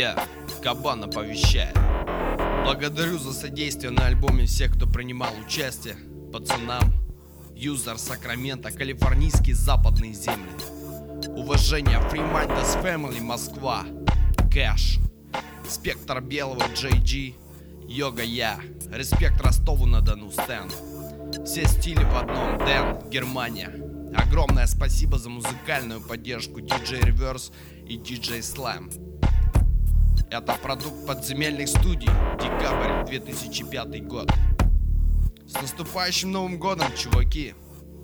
Кабан оповещает. Благодарю за содействие на альбоме всех, кто принимал участие. Пацанам, Юзер, Сакраменто, калифорнийские западные земли. Уважение, Free Minders Family, Москва, Кэш, Спектр Белого, JG, Йога Я, Респект Ростову-на-Дону, Стэн. Все стили в одном, Дэн, Германия. Огромное спасибо за музыкальную поддержку DJ Reverse и DJ Slam. Это продукт подземельных студий, декабрь 2005 год. С наступающим Новым годом, чуваки!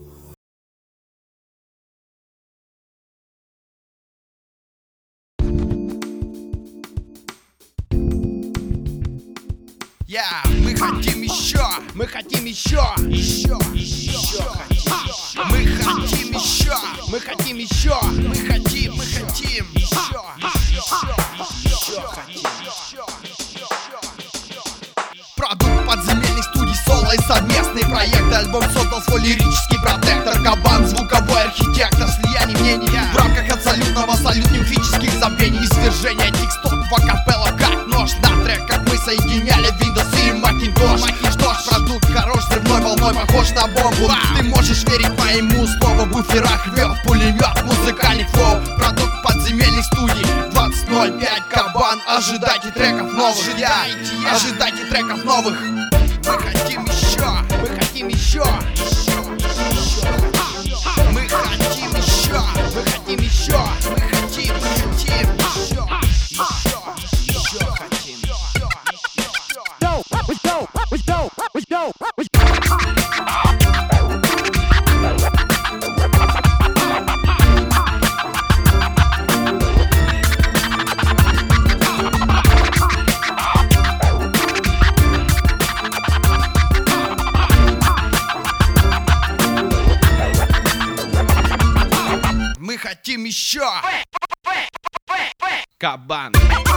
Мы хотим еще, мы хотим еще, мы хотим еще, мы хотим еще, мы хотим еще. Продукт подземельных студий, соло и совместные проекты. Альбом создал свой лирический протектор. Кабан, звуковой архитектор, слияние мнений в рамках абсолютного салют-нимфических забвений. Извержение текстов в акапеллах, как нож на трек, как мы соединяли Windows и Macintosh. Что ж, продукт хорош, взрывной волной похож на бомбу. Ты можешь верить моему слову, в буферах рвет пулемет, музыкальный флоу. Продукт подземельных студий, 20.05, Кабан, ожидайте треков новых. Ожидайте треков новых. Мы хотим еще, мы хотим еще. Мы хотим еще, мы хотим еще. Мы хотим еще хотим. Мы хотим еще. Кабан.